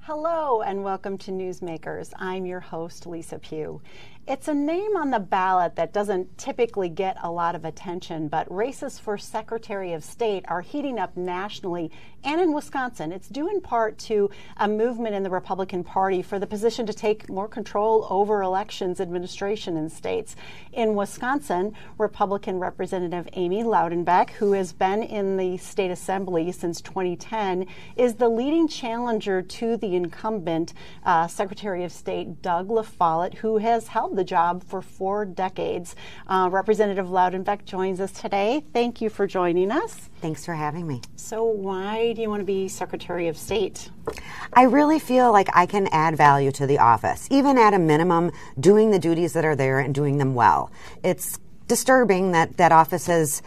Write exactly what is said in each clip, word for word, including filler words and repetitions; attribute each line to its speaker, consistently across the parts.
Speaker 1: Hello and welcome to Newsmakers. I'm your host, Lisa Pugh. It's a name on the ballot that doesn't typically get a lot of attention, but races for Secretary of State are heating up nationally and in Wisconsin. It's due in part to a movement in the Republican Party for the position to take more control over elections administration in states. In Wisconsin, Republican Representative Amy Loudenbeck, who has been in the state assembly since twenty ten, is the leading challenger to the incumbent uh, Secretary of State Doug LaFollette, who has held the job for four decades. Uh, Representative Loudenbeck joins us today. Thank you for joining us.
Speaker 2: Thanks for having me.
Speaker 1: So why do you want to be Secretary of State?
Speaker 2: I really feel like I can add value to the office, even at a minimum, doing the duties that are there and doing them well. It's disturbing that that office is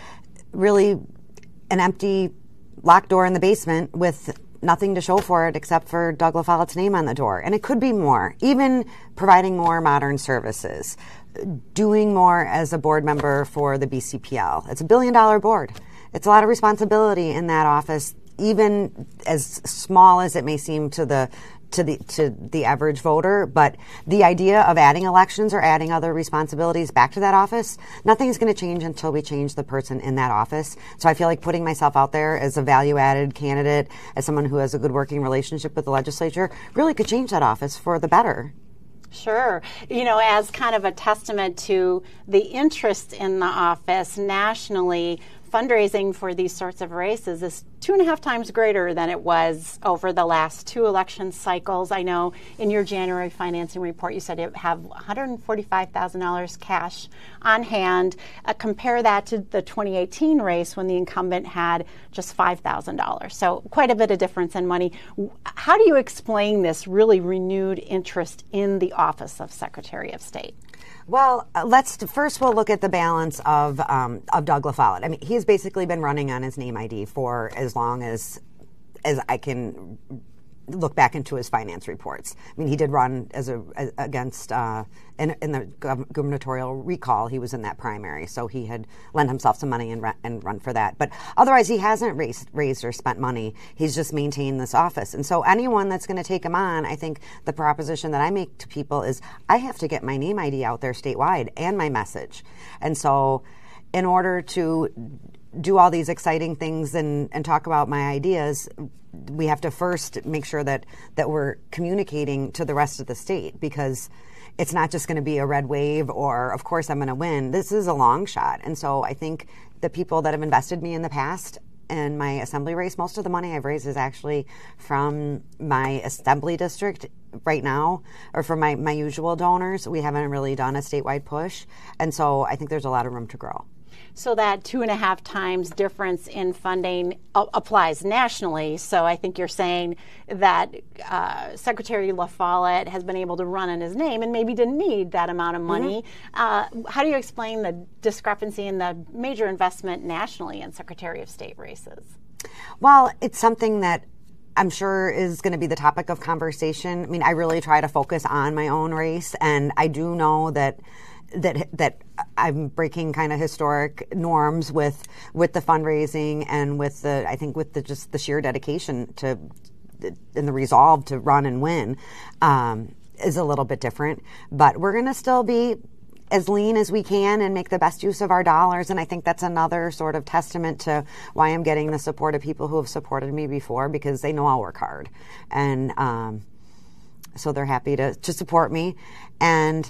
Speaker 2: really an empty locked door in the basement with nothing to show for it except for Doug LaFollette's name on the door. And it could be more, even providing more modern services, doing more as a board member for the B C P L. It's a billion dollar board. It's a lot of responsibility in that office, even as small as it may seem to the to the to the average voter. But the idea of adding elections or adding other responsibilities back to that office, nothing's going to change until we change the person in that office. So I feel like putting myself out there as a value-added candidate, as someone who has a good working relationship with the legislature, really could change that office for the better.
Speaker 1: Sure. You know, as kind of a testament to the interest in the office nationally, fundraising for these sorts of races is two and a half times greater than it was over the last two election cycles. I know in your January financing report, you said you have one hundred forty-five thousand dollars cash on hand. Uh, compare that to the twenty eighteen race when the incumbent had just five thousand dollars. So quite a bit of difference in money. How do you explain this really renewed interest in the office of Secretary of State?
Speaker 2: Well, uh, let's first we'll look at the balance of um, of Doug LaFollette. I mean, he's basically been running on his name I D for as long as as I can look back into his finance reports. I mean, he did run as a as, against uh, in, in the gov- gubernatorial recall. He was in that primary, so he had lent himself some money and, re- and run for that. But otherwise, he hasn't raised, raised or spent money. He's just maintained this office. And so anyone that's going to take him on, I think the proposition that I make to people is I have to get my name I D out there statewide and my message. And so in order to do all these exciting things and, and talk about my ideas, we have to first make sure that, that we're communicating to the rest of the state, because it's not just going to be a red wave or, of course, I'm going to win. This is a long shot. And so I think the people that have invested me in the past in my assembly race, most of the money I've raised is actually from my assembly district right now, or from my, my usual donors. We haven't really done a statewide push. And so I think there's a lot of room to grow.
Speaker 1: So that two and a half times difference in funding uh, applies nationally. So I think you're saying that uh, Secretary LaFollette has been able to run in his name and maybe didn't need that amount of money. Mm-hmm. Uh, how do you explain the discrepancy in the major investment nationally in Secretary of State races?
Speaker 2: Well, it's something that I'm sure is going to be the topic of conversation. I mean, I really try to focus on my own race, and I do know that that that I'm breaking kind of historic norms with with the fundraising and with the I think with the just the sheer dedication to and the resolve to run and win um, is a little bit different. But we're going to still be as lean as we can and make the best use of our dollars. And I think that's another sort of testament to why I'm getting the support of people who have supported me before, because they know I'll work hard. And um, so they're happy to, to support me. And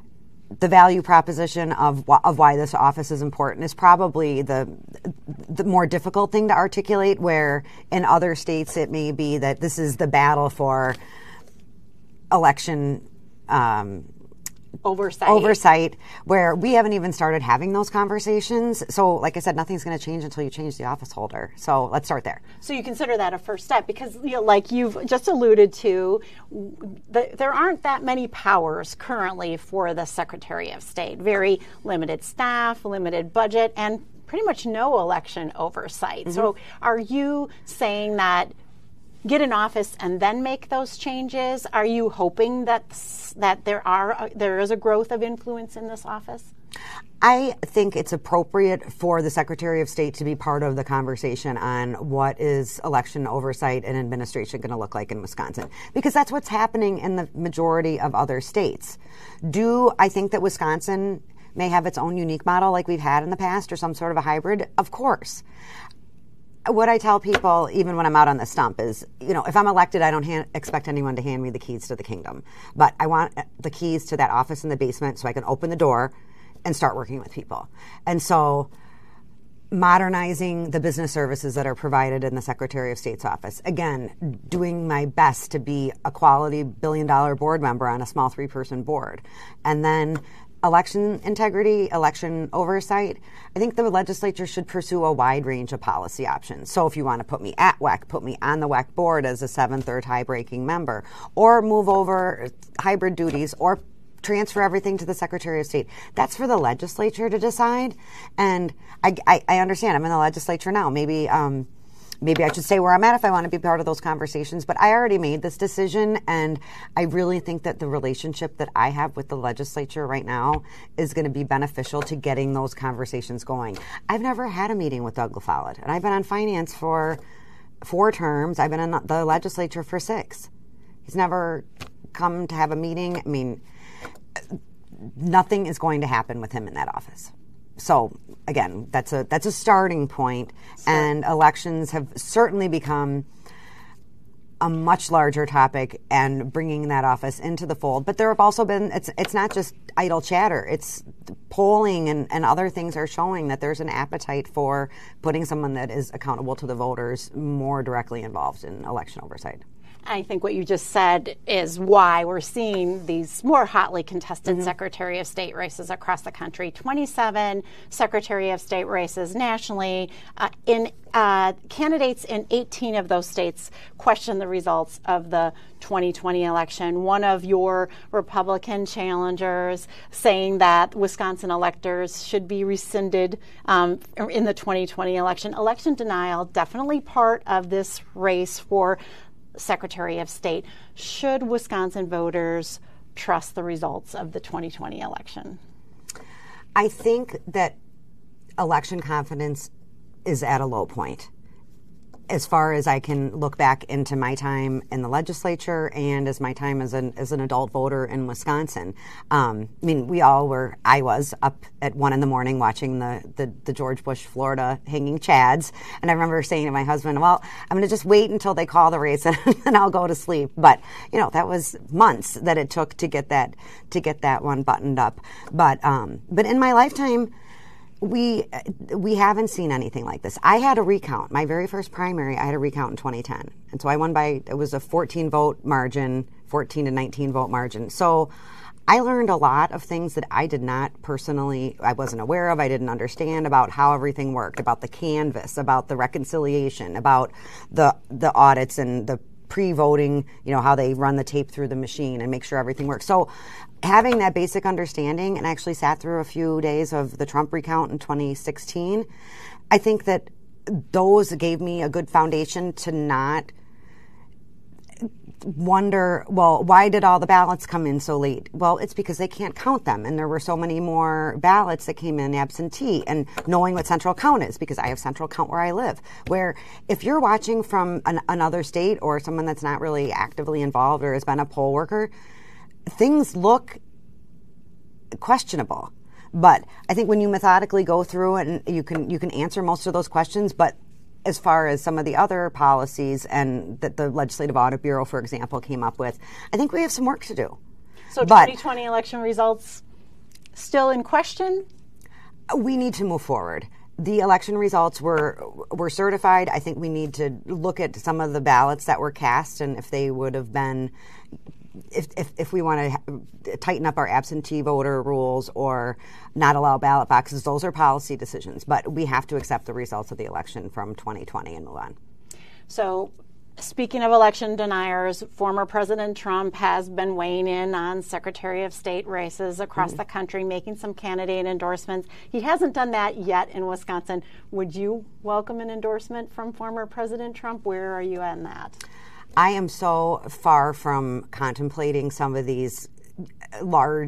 Speaker 2: the value proposition of of why this office is important is probably the the more difficult thing to articulate, where in other states it may be that this is the battle for election um,
Speaker 1: oversight.
Speaker 2: Oversight, where we haven't even started having those conversations. So, like I said, nothing's going to change until you change the office holder. So let's start there.
Speaker 1: So you consider that a first step because, you know, like you've just alluded to, the, there aren't that many powers currently for the Secretary of State. Very limited staff, limited budget, and pretty much no election oversight. Mm-hmm. So are you saying that get in office and then make those changes? Are you hoping that that there are uh, there is a growth of influence in this office?
Speaker 2: I think it's appropriate for the Secretary of State to be part of the conversation on what is election oversight and administration going to look like in Wisconsin, because that's what's happening in the majority of other states. Do I think that Wisconsin may have its own unique model like we've had in the past, or some sort of a hybrid? Of course. What I tell people, even when I'm out on the stump, is, you know, if I'm elected, I don't hand, expect anyone to hand me the keys to the kingdom. But I want the keys to that office in the basement so I can open the door and start working with people. And so modernizing the business services that are provided in the Secretary of State's office. Again, doing my best to be a quality billion dollar board member on a small three person board. And then election integrity, election oversight. I think the legislature should pursue a wide range of policy options. So if you want to put me at W E C, put me on the W E C board as a seventh or tie-breaking member, or move over hybrid duties, or transfer everything to the Secretary of State. That's for the legislature to decide. And I, I, I understand. I'm in the legislature now. Maybe um, maybe I should stay where I'm at if I want to be part of those conversations. But I already made this decision, and I really think that the relationship that I have with the legislature right now is going to be beneficial to getting those conversations going. I've never had a meeting with Doug LaFollette, and I've been on finance for four terms. I've been in the legislature for six. He's never come to have a meeting. I mean, nothing is going to happen with him in that office. So again, that's a that's a starting point. Sure. And elections have certainly become a much larger topic, and bringing that office into the fold. But there have also been, it's it's not just idle chatter. It's polling and, and other things are showing that there's an appetite for putting someone that is accountable to the voters more directly involved in election oversight.
Speaker 1: I think what you just said is why we're seeing these more hotly contested mm-hmm. Secretary of State races across the country. twenty-seven Secretary of State races nationally. Uh, in uh, candidates in eighteen of those states question the results of the twenty twenty election. One of your Republican challengers saying that Wisconsin electors should be rescinded um, in the twenty twenty election. Election denial, definitely part of this race for Secretary of State. Should Wisconsin voters trust the results of the twenty twenty election?
Speaker 2: I think that election confidence is at a low point. As far as I can look back into my time in the legislature and as my time as an as an adult voter in Wisconsin, um, I mean, we all were. I was up at one in the morning watching the the, the George Bush Florida hanging chads, and I remember saying to my husband, "Well, I'm going to just wait until they call the race, and then I'll go to sleep." But you know, that was months that it took to get that to get that one buttoned up. But um, but in my lifetime, We we haven't seen anything like this. I had a recount. My very first primary, I had a recount in twenty ten. And so I won by, it was a fourteen vote margin, fourteen to nineteen vote margin. So I learned a lot of things that I did not personally, I wasn't aware of, I didn't understand about how everything worked, about the canvass, about the reconciliation, about the the audits and the pre-voting, you know, how they run the tape through the machine and make sure everything works. So having that basic understanding, and actually sat through a few days of the Trump recount in twenty sixteen, I think that those gave me a good foundation to not wonder, well, why did all the ballots come in so late? Well, it's because they can't count them, and there were so many more ballots that came in absentee, and knowing what central count is, because I have central count where I live, where if you're watching from an, another state or someone that's not really actively involved or has been a poll worker, things look questionable. But I think when you methodically go through it, and you can you can answer most of those questions, but as far as some of the other policies and that the Legislative Audit Bureau, for example, came up with, I think we have some work to do.
Speaker 1: So
Speaker 2: but
Speaker 1: twenty twenty election results still in question?
Speaker 2: We need to move forward. The election results were were certified. I think we need to look at some of the ballots that were cast, and if they would have been, if if, if we want to tighten up our absentee voter rules or not allow ballot boxes, those are policy decisions. But we have to accept the results of the election from twenty twenty and move on.
Speaker 1: So, speaking of election deniers, former President Trump has been weighing in on Secretary of State races across mm-hmm. the country, making some candidate endorsements. He hasn't done that yet in Wisconsin. Would you welcome an endorsement from former President Trump? Where are you on that?
Speaker 2: I am so far from contemplating some of these large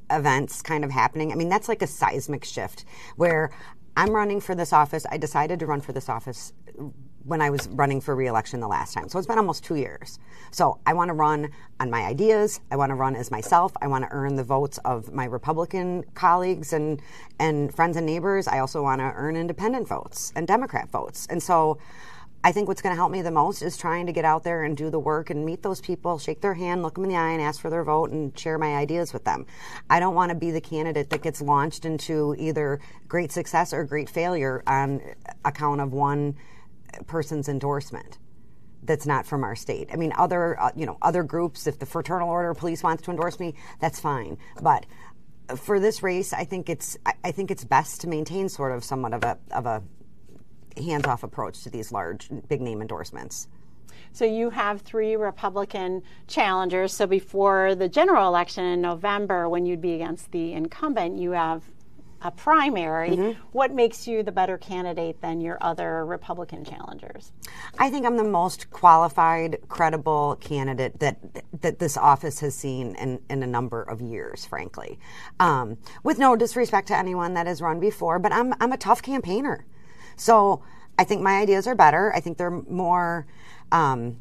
Speaker 2: events kind of happening. I mean, that's like a seismic shift where I'm running for this office. I decided to run for this office when I was running for re-election the last time. So it's been almost two years. So I want to run on my ideas. I want to run as myself. I want to earn the votes of my Republican colleagues and, and friends and neighbors. I also want to earn independent votes and Democrat votes. And so I think what's going to help me the most is trying to get out there and do the work and meet those people, shake their hand, look them in the eye and ask for their vote and share my ideas with them. I don't want to be the candidate that gets launched into either great success or great failure on account of one person's endorsement that's not from our state. I mean, other uh, you know other groups, if the Fraternal Order of Police wants to endorse me, that's fine. But for this race, I think it's I, I think it's best to maintain sort of somewhat of a of a hands-off approach to these large, big name endorsements.
Speaker 1: So you have three Republican challengers. So before the general election in November, when you'd be against the incumbent, you have a primary. Mm-hmm. What makes you the better candidate than your other Republican challengers?
Speaker 2: I think I'm the most qualified, credible candidate that that this office has seen in, in a number of years, frankly. Um, with no disrespect to anyone that has run before, but I'm I'm a tough campaigner. So I think my ideas are better. I think they're more um,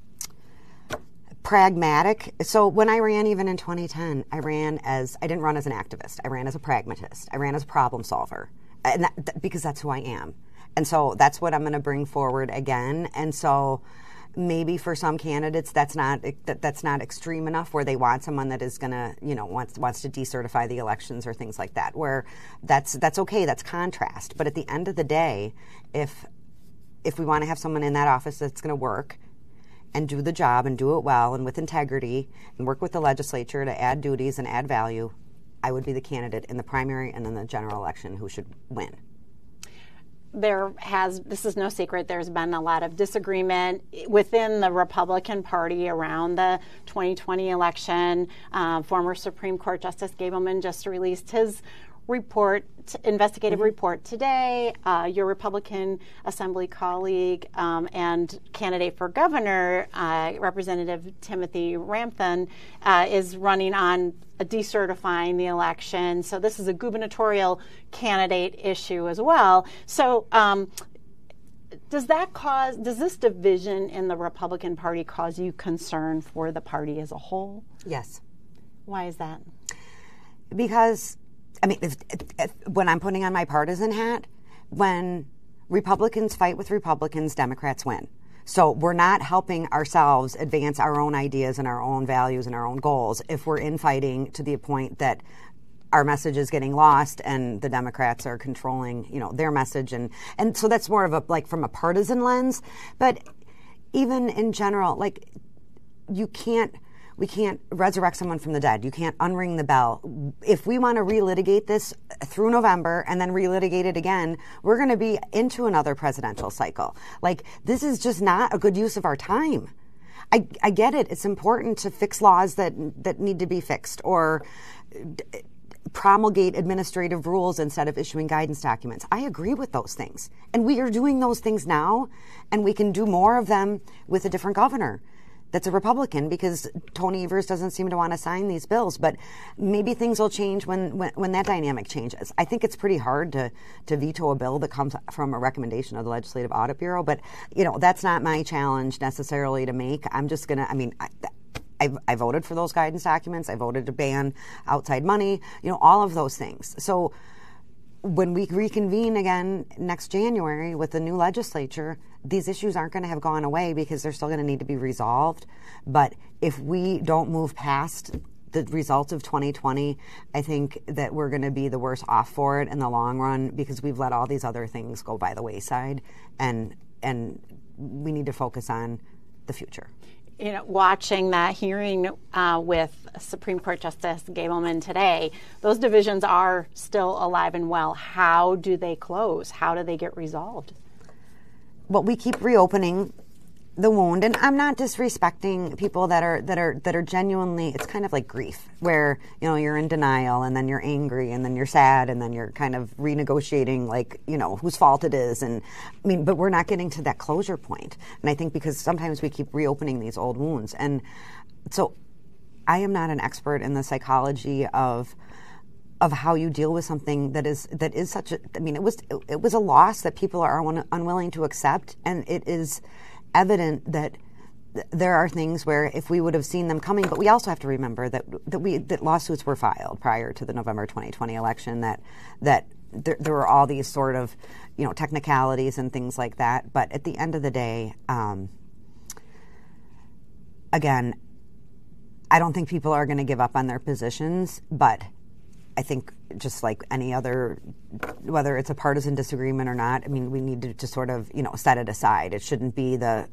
Speaker 2: pragmatic. So when I ran, even in twenty ten, I ran as, I didn't run as an activist. I ran as a pragmatist. I ran as a problem solver, and that, that, because that's who I am. And so that's what I'm going to bring forward again. And so maybe for some candidates, that's not that, that's not extreme enough, where they want someone that is going to, you know, wants wants to decertify the elections or things like that. Where that's that's okay. That's contrast. But at the end of the day, if if we want to have someone in that office that's going to work and do the job and do it well and with integrity and work with the legislature to add duties and add value, I would be the candidate in the primary and in the general election who should win.
Speaker 1: There has, this is no secret, there's been a lot of disagreement within the Republican Party around the twenty twenty election. Uh, former Supreme Court Justice Gableman just released his report, investigative mm-hmm. report today. Uh, your Republican Assembly colleague um, and candidate for governor, uh, Representative Timothy Ramthun, uh, is running on decertifying the election. So this is a gubernatorial candidate issue as well. So um, does that cause, does this division in the Republican Party cause you concern for the party as a whole?
Speaker 2: Yes.
Speaker 1: Why is that?
Speaker 2: Because I mean, if, if, when I'm putting on my partisan hat, when Republicans fight with Republicans, Democrats win. So we're not helping ourselves advance our own ideas and our own values and our own goals if we're infighting to the point that our message is getting lost and the Democrats are controlling, you know, their message. And, and so that's more of a, like, from a partisan lens. But even in general, like, you can't, We can't resurrect someone from the dead. You can't unring the bell. If we want to relitigate this through November and then relitigate it again, we're going to be into another presidential cycle. Like, this is just not a good use of our time. I, I get it. It's important to fix laws that that need to be fixed, or d- promulgate administrative rules instead of issuing guidance documents. I agree with those things. And we are doing those things now, and we can do more of them with a different governor that's a Republican, because Tony Evers doesn't seem to want to sign these bills. But maybe things will change when, when, when that dynamic changes. I think it's pretty hard to, to veto a bill that comes from a recommendation of the Legislative Audit Bureau. But, you know, that's not my challenge necessarily to make. I'm just going to, I mean, I, I, I voted for those guidance documents. I voted to ban outside money, you know, all of those things. So when we reconvene again next January with the new legislature, these issues aren't going to have gone away, because they're still going to need to be resolved. But if we don't move past the results of twenty twenty, I think that we're going to be the worse off for it in the long run, because we've let all these other things go by the wayside, and and we need to focus on the future.
Speaker 1: You know, watching that hearing uh, with Supreme Court Justice Gableman today, those divisions are still alive and well. How do they close? How do they get resolved?
Speaker 2: Well, we keep reopening the wound, and I'm not disrespecting people that are that are that are genuinely. It's kind of like grief, where, you know, you're in denial, and then you're angry, and then you're sad, and then you're kind of renegotiating, like, you know, whose fault it is. And I mean, but we're not getting to that closure point. And I think because sometimes we keep reopening these old wounds, and so I am not an expert in the psychology of of how you deal with something that is that is such a. I mean, it was it, it was a loss that people are un, unwilling to accept, and it is evident that th- there are things where if we would have seen them coming, but we also have to remember that that we that lawsuits were filed prior to the November twenty twenty election. That that there, there were all these sort of, you know, technicalities and things like that. But at the end of the day, um, again, I don't think people are going to give up on their positions, but I think just like any other, whether it's a partisan disagreement or not, I mean, we need to just sort of, you know, set it aside. It shouldn't be the,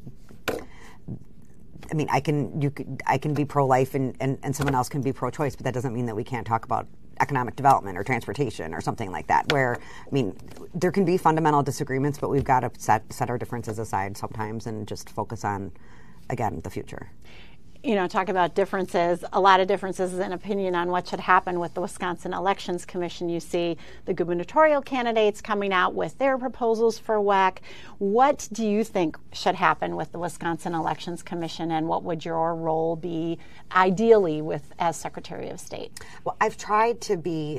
Speaker 2: I mean, I can, you could, I can be pro-life and, and, and someone else can be pro-choice, but that doesn't mean that we can't talk about economic development or transportation or something like that, where, I mean, there can be fundamental disagreements, but we've got to set, set our differences aside sometimes and just focus on, again, the future.
Speaker 1: You know, talk about differences, a lot of differences in opinion on what should happen with the Wisconsin Elections Commission. You see the gubernatorial candidates coming out with their proposals for W E C. What do you think should happen with the Wisconsin Elections Commission, and what would your role be ideally with as Secretary of State?
Speaker 2: Well, I've tried to be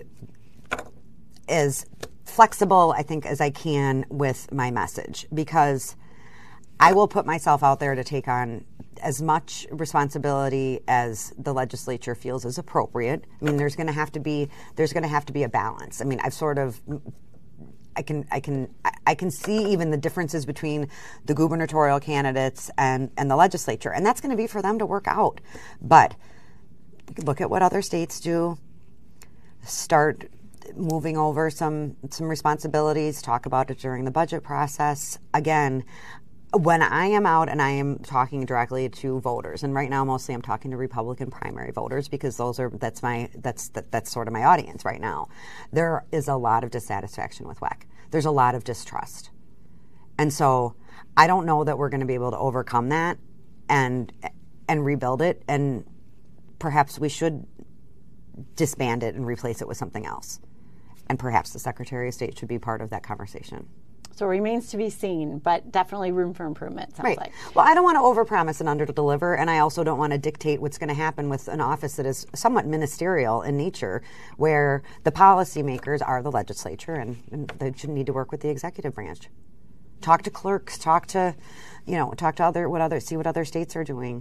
Speaker 2: as flexible, I think, as I can with my message, because I will put myself out there to take on as much responsibility as the legislature feels is appropriate. I mean, there's going to have to be there's going to have to be a balance. I mean, I've sort of I can I can I can see even the differences between the gubernatorial candidates and and the legislature, and that's going to be for them to work out. But look at what other states do. Start moving over some some responsibilities. Talk about it during the budget process. Again, when I am out and I am talking directly to voters, and right now mostly I'm talking to Republican primary voters because those are that's my that's that, that's sort of my audience right now. There is a lot of dissatisfaction with W E C. There's a lot of distrust, and so I don't know that we're going to be able to overcome that and and rebuild it. And perhaps we should disband it and replace it with something else. And perhaps the Secretary of State should be part of that conversation.
Speaker 1: So it remains to be seen, but definitely room for improvement, sounds
Speaker 2: right.
Speaker 1: like.
Speaker 2: Well, I don't want to overpromise and underdeliver, and I also don't want to dictate what's going to happen with an office that is somewhat ministerial in nature, where the policymakers are the legislature, and, and they should need to work with the executive branch. Talk to clerks, talk to, you know, talk to other, what other, see what other states are doing.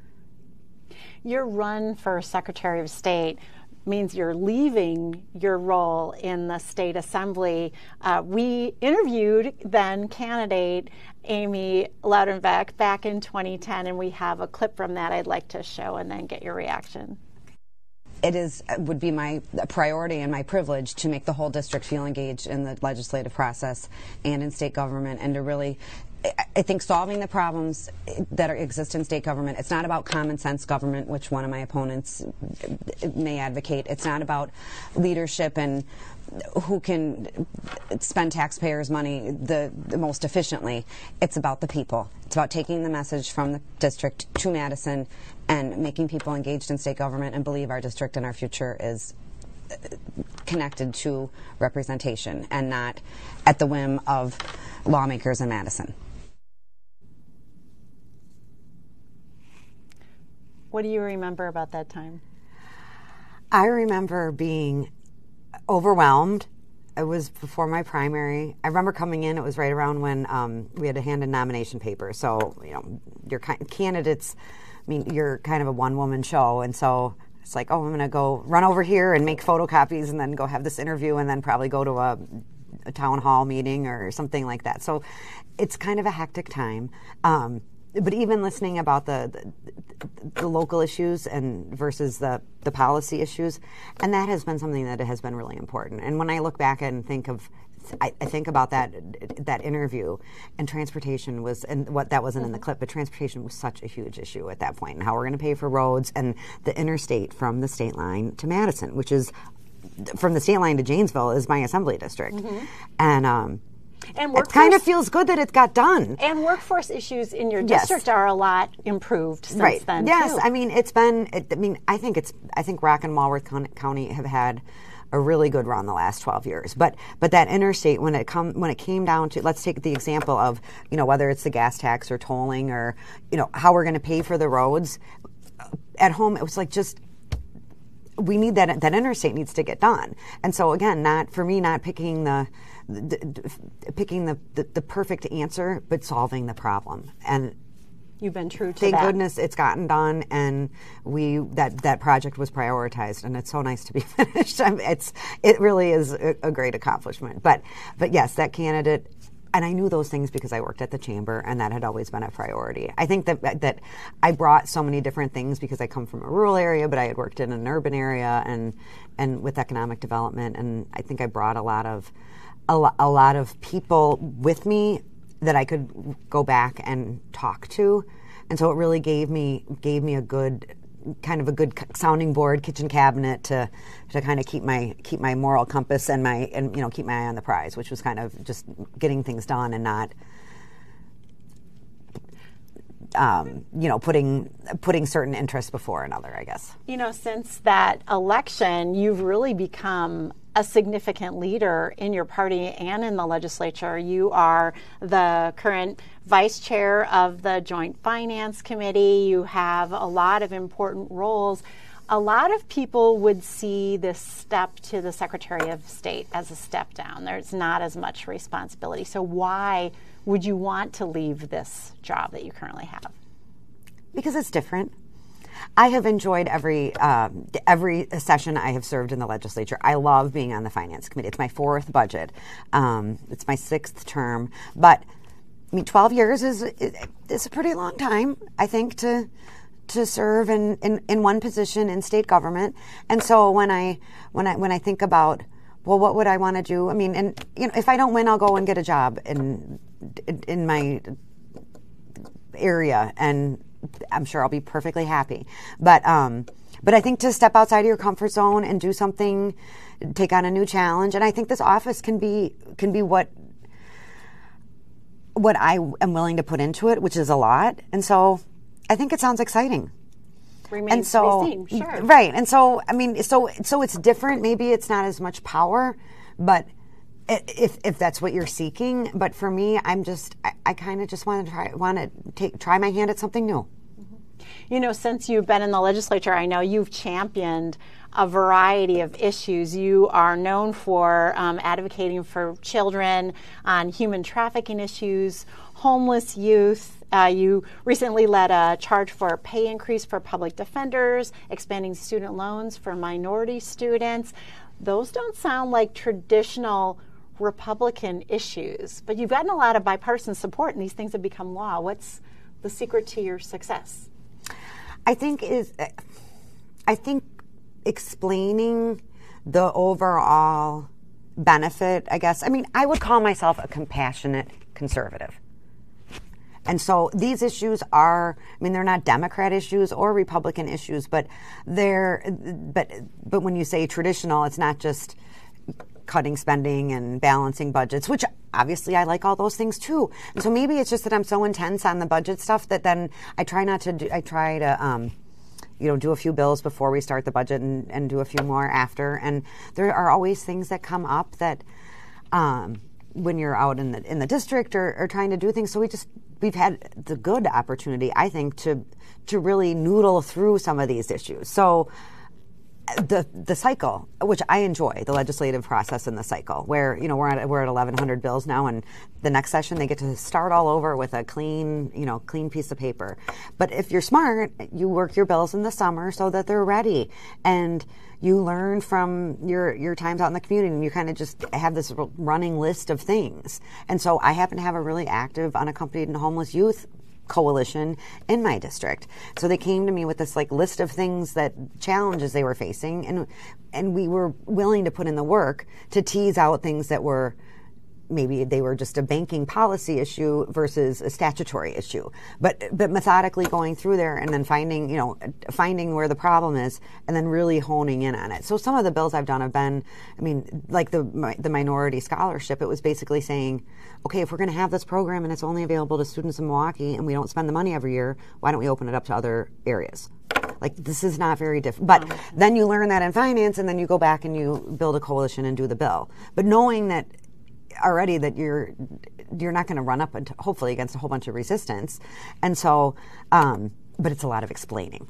Speaker 1: Your run for Secretary of State means you're leaving your role in the state assembly. Uh, we interviewed then candidate Amy Loudenbeck back in twenty ten, and we have a clip from that I'd like to show and then get your reaction.
Speaker 3: It is would be my priority and my privilege to make the whole district feel engaged in the legislative process and in state government, and to really, I think, solving the problems that are, exist in state government. It's not about common sense government, which one of my opponents may advocate. It's not about leadership and who can spend taxpayers' money the, the most efficiently. It's about the people. It's about taking the message from the district to Madison and making people engaged in state government and believe our district and our future is connected to representation and not at the whim of lawmakers in Madison.
Speaker 1: What do you remember about that time?
Speaker 2: I remember being overwhelmed. It was before my primary. I remember coming in, it was right around when um, we had to hand in nomination papers. So, you know, your candidates, I mean, you're kind of a one-woman show, and so it's like, oh, I'm going to go run over here and make photocopies and then go have this interview and then probably go to a, a town hall meeting or something like that. So it's kind of a hectic time. Um, but even listening about the, the the local issues and versus the, the policy issues, and that has been something that has been really important. And when I look back and think of, I, I think about that that interview, and transportation was, and what that wasn't mm-hmm. in the clip, but transportation was such a huge issue at that point, and how we're going to pay for roads and the interstate from the state line to Madison, which is from the state line to Janesville is my assembly district, mm-hmm. and um,
Speaker 1: And
Speaker 2: it kind of feels good that it got done.
Speaker 1: And workforce issues in your
Speaker 2: yes.
Speaker 1: district are a lot improved since
Speaker 2: right.
Speaker 1: then.
Speaker 2: Yes,
Speaker 1: too.
Speaker 2: I mean it's been. It, I mean I think it's. I think Rock and Walworth County have had a really good run the last twelve years. But but that interstate, when it come when it came down to, let's take the example of, you know, whether it's the gas tax or tolling or, you know, how we're going to pay for the roads. At home, it was like just we need that that interstate needs to get done. And so again, not for me, not picking the, the, the picking the, the the perfect answer, but solving the problem. And
Speaker 1: you've been true to
Speaker 2: thank
Speaker 1: that.
Speaker 2: goodness it's gotten done, and we that that project was prioritized, and it's so nice to be finished. I mean, it's it really is a, a great accomplishment. But but yes, that candidate. And I knew those things because I worked at the chamber, and that had always been a priority. I think that that I brought so many different things because I come from a rural area, but I had worked in an urban area and and with economic development, and I think I brought a lot of a, lo- a lot of people with me that I could go back and talk to, and so it really gave me gave me a good kind of a good sounding board, kitchen cabinet to to kind of keep my keep my moral compass and my and you know keep my eye on the prize, which was kind of just getting things done and not um, you know putting putting certain interests before another, I guess.
Speaker 1: You know, since that election, you've really become a significant leader in your party and in the legislature. You are the current vice chair of the Joint Finance Committee. You have a lot of important roles. A lot of people would see this step to the Secretary of State as a step down. There's not as much responsibility. So why would you want to leave this job that you currently have?
Speaker 2: Because it's different. I have enjoyed every um, every session I have served in the legislature. I love being on the Finance Committee. It's my fourth budget. Um, it's my sixth term. But I mean, twelve years is is a pretty long time, I think, to to serve in, in, in one position in state government. And so when I when I when I think about, well, what would I want to do? I mean, and you know, if I don't win, I'll go and get a job in in, in my area, and I'm sure I'll be perfectly happy. But um, but I think to step outside of your comfort zone and do something, take on a new challenge, and I think this office can be can be what what I am willing to put into it, which is a lot. And so I think it sounds exciting.
Speaker 1: Remains
Speaker 2: and so,
Speaker 1: to be seen, sure.
Speaker 2: Right. And so, I mean, so so it's different. Maybe it's not as much power, but if if that's what you're seeking. But for me, I'm just, I, I kind of just want to try, want to take, try my hand at something new.
Speaker 1: You know, since you've been in the legislature, I know you've championed a variety of issues. You are known for um, advocating for children on human trafficking issues, homeless youth. Uh, you recently led a charge for a pay increase for public defenders, expanding student loans for minority students. Those don't sound like traditional Republican issues, but you've gotten a lot of bipartisan support, and these things have become law. What's the secret to your success?
Speaker 2: I think is, I think explaining the overall benefit, I guess. I mean, I would call myself a compassionate conservative. And so these issues are, I mean, they're not Democrat issues or Republican issues, but they're, but, but when you say traditional, it's not just cutting spending and balancing budgets, which obviously I like all those things too. And so maybe it's just that I'm so intense on the budget stuff that then I try not to do, I try to, um, you know, do a few bills before we start the budget and, and do a few more after. And there are always things that come up that, um, when you're out in the in the district or, or trying to do things. So we just, we've had the good opportunity, I think, to to really noodle through some of these issues. So the the cycle, which I enjoy, the legislative process in the cycle, where you know we're at we're at eleven hundred bills now, and the next session they get to start all over with a clean you know clean piece of paper. But if you're smart, you work your bills in the summer so that they're ready, and you learn from your your times out in the community, and you kind of just have this running list of things. And so I happen to have a really active unaccompanied and homeless youth coalition in my district. So they came to me with this like list of things that challenges they were facing, and and we were willing to put in the work to tease out things that were maybe they were just a banking policy issue versus a statutory issue. But but methodically going through there and then finding, you know, finding where the problem is and then really honing in on it. So some of the bills I've done have been, I mean, like the the minority scholarship, it was basically saying, okay, if we're going to have this program and it's only available to students in Milwaukee and we don't spend the money every year, why don't we open it up to other areas? Like, this is not very different. But then you learn that in finance, and then you go back and you build a coalition and do the bill. But knowing that already that you're you're not going to run up and hopefully against a whole bunch of resistance, and so um, but it's a lot of explaining,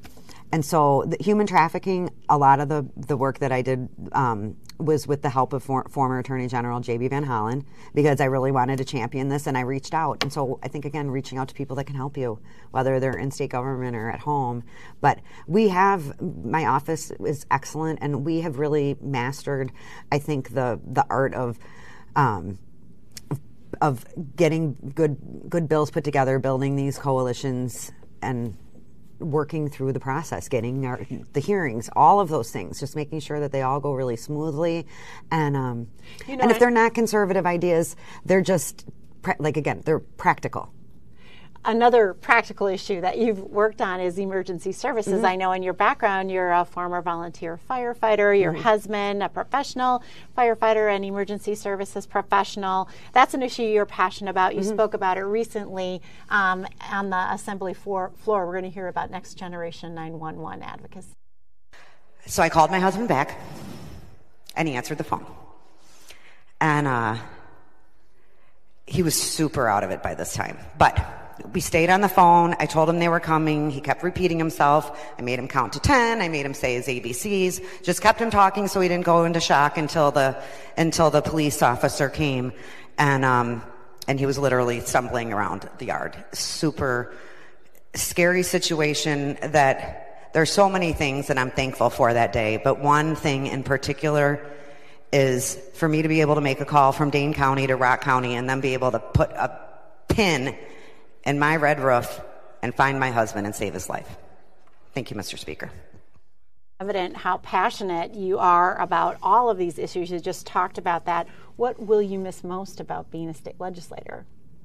Speaker 2: And so the human trafficking, a lot of the, the work that I did um, was with the help of for, former Attorney General J B Van Hollen, because I really wanted to champion this, and I reached out. And so I think, again, reaching out to people that can help you, whether they're in state government or at home. But we have, my office is excellent, and we have really mastered, I think, the, the art of um, of getting good good bills put together, building these coalitions, and working through the process, getting our, the hearings, all of those things, just making sure that they all go really smoothly. And um, you know, and if they're not conservative ideas, they're just, pra- like, again, they're practical.
Speaker 1: Another practical issue that you've worked on is emergency services. Mm-hmm. I know in your background, you're a former volunteer firefighter, your mm-hmm. husband, a professional firefighter and emergency services professional. That's an issue you're passionate about. You mm-hmm. spoke about it recently um, on the assembly floor. floor. We're going to hear about Next Generation nine one one advocacy.
Speaker 4: So I called my husband back, and he answered the phone. And uh, he was super out of it by this time. But we stayed on the phone. I told him they were coming. He kept repeating himself. I made him count to ten. I made him say his A B Cs. Just kept him talking so he didn't go into shock until the until the police officer came, and um and he was literally stumbling around the yard. Super scary situation. That there's so many things that I'm thankful for that day, but one thing in particular is for me to be able to make a call from Dane County to Rock County and then be able to put a pin in my red roof and find my husband and save his life. Thank you, Mister Speaker.
Speaker 1: Evident how passionate you are about all of these issues. You just talked about that. What will you miss most about being a state legislator?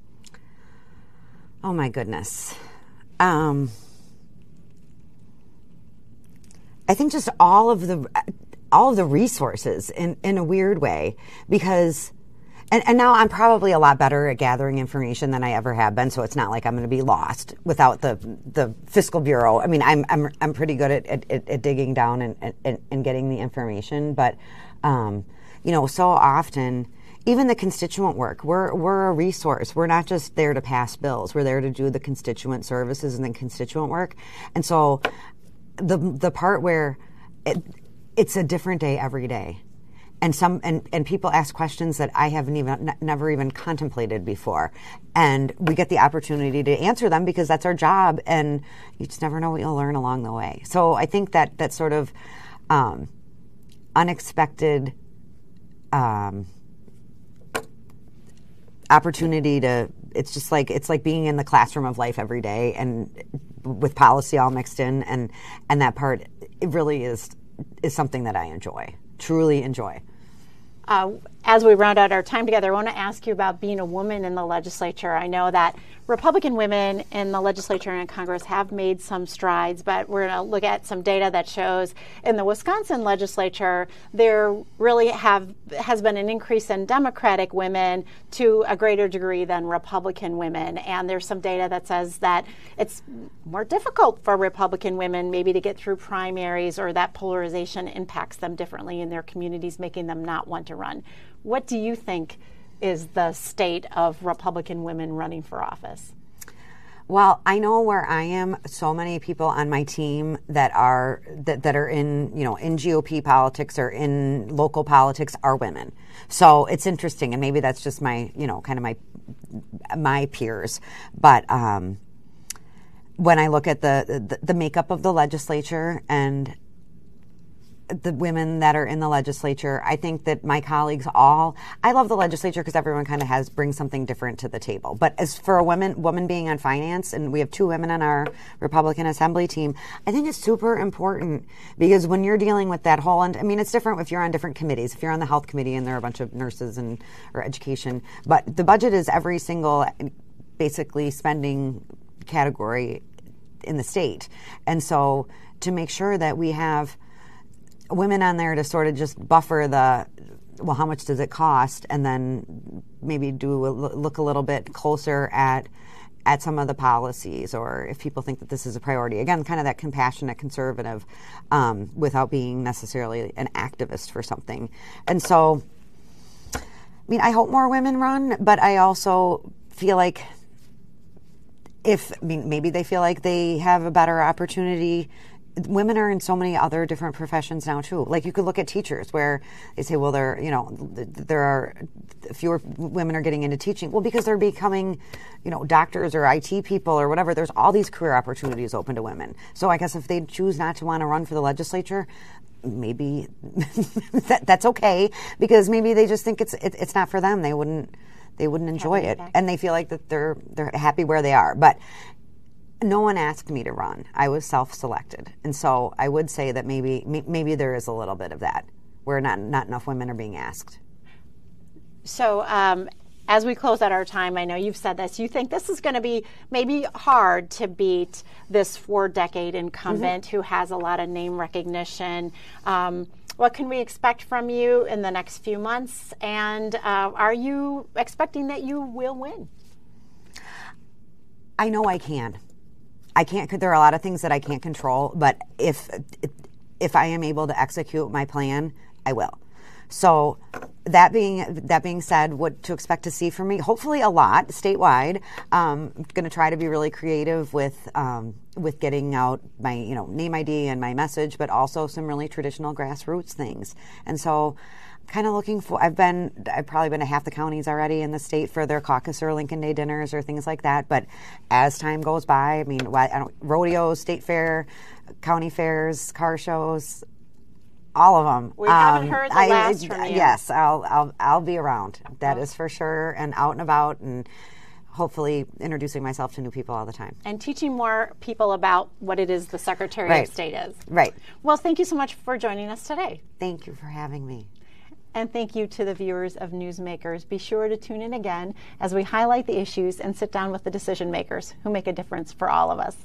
Speaker 2: Oh my goodness. Um, I think just all of the all of the resources in, in a weird way, because And, and now I'm probably a lot better at gathering information than I ever have been, so it's not like I'm going to be lost without the the fiscal bureau. I mean, I'm I'm I'm pretty good at at, at digging down and, and and getting the information, but um, you know, so often, even the constituent work, we're we're a resource. We're not just there to pass bills. We're there to do the constituent services and the constituent work. And so, the the part where it, it's a different day every day. And some and, and people ask questions that I haven't even n- never even contemplated before, and we get the opportunity to answer them because that's our job. And you just never know what you'll learn along the way. So I think that that sort of um, unexpected um, opportunity to it's just like it's like being in the classroom of life every day, and with policy all mixed in, and and that part it really is is something that I enjoy, truly enjoy.
Speaker 1: Uh, as we round out our time together, I want to ask you about being a woman in the legislature. I know that Republican women in the legislature and in Congress have made some strides, but we're going to look at some data that shows in the Wisconsin legislature there really have has been an increase in Democratic women to a greater degree than Republican women. And there's some data that says that it's more difficult for Republican women maybe to get through primaries, or that polarization impacts them differently in their communities, making them not want to run. What do you think is the state of Republican women running for office?
Speaker 2: Well, I know where I am, so many people on my team that are that, that are in, you know, in G O P politics or in local politics are women. So it's interesting, and maybe that's just my, you know, kind of my my peers. But um, when I look at the, the the makeup of the legislature and the women that are in the legislature, I think that my colleagues all, I love the legislature because everyone kind of has, brings something different to the table. But as for a woman, woman being on finance, and we have two women on our Republican Assembly team, I think it's super important, because when you're dealing with that whole, and I mean, it's different if you're on different committees. If you're on the health committee and there are a bunch of nurses and, or education, but the budget is every single basically spending category in the state. And so to make sure that we have women on there to sort of just buffer the, well, how much does it cost, and then maybe do a, look a little bit closer at at some of the policies, or if people think that this is a priority. Again, kind of that compassionate conservative, um, without being necessarily an activist for something. And so, I mean, I hope more women run, but I also feel like if, I mean, maybe they feel like they have a better opportunity women are in so many other different professions now too. Like you could look at teachers where they say, well, there, you know, there are fewer women are getting into teaching. Well, because they're becoming, you know, doctors or I T people or whatever. There's all these career opportunities open to women. So I guess if they choose not to want to run for the legislature, maybe that, that's okay, because maybe they just think it's it, it's not for them. They wouldn't they wouldn't enjoy it, and they feel like that they're they're happy where they are. But no one asked me to run. I was self-selected. And so I would say that maybe maybe there is a little bit of that, where not not enough women are being asked.
Speaker 1: So um, as we close out our time, I know you've said this, you think this is going to be maybe hard to beat this four-decade incumbent mm-hmm. who has a lot of name recognition. Um, what can we expect from you in the next few months? And uh, are you expecting that you will win?
Speaker 2: I know I can. I can't. There are a lot of things that I can't control, but if if I am able to execute my plan, I will. So that being that being said, what to expect to see from me? Hopefully, a lot statewide. Um, I'm going to try to be really creative with um, with getting out my you know name I D and my message, but also some really traditional grassroots things. And so, kind of looking for. I've been. I've probably been to half the counties already in the state for their caucus or Lincoln Day dinners or things like that. But as time goes by, I mean, I don't, rodeos, state fair, county fairs, car shows. All of them.
Speaker 1: We haven't um, heard the last
Speaker 2: I,
Speaker 1: from you.
Speaker 2: Yes, I'll I'll I'll be around. That oh. is for sure, and out and about, and hopefully introducing myself to new people all the time.
Speaker 1: And teaching more people about what it is the Secretary
Speaker 2: right.
Speaker 1: of State is.
Speaker 2: Right.
Speaker 1: Well, thank you so much for joining us today.
Speaker 2: Thank you for having me.
Speaker 1: And thank you to the viewers of Newsmakers. Be sure to tune in again as we highlight the issues and sit down with the decision makers who make a difference for all of us.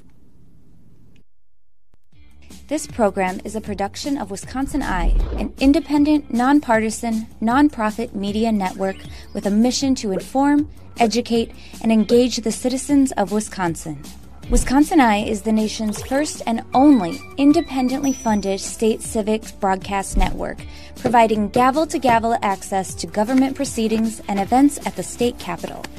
Speaker 5: This program is a production of Wisconsin Eye, an independent, nonpartisan, nonprofit media network with a mission to inform, educate, and engage the citizens of Wisconsin. Wisconsin Eye is the nation's first and only independently funded state civics broadcast network, providing gavel-to-gavel access to government proceedings and events at the state capitol.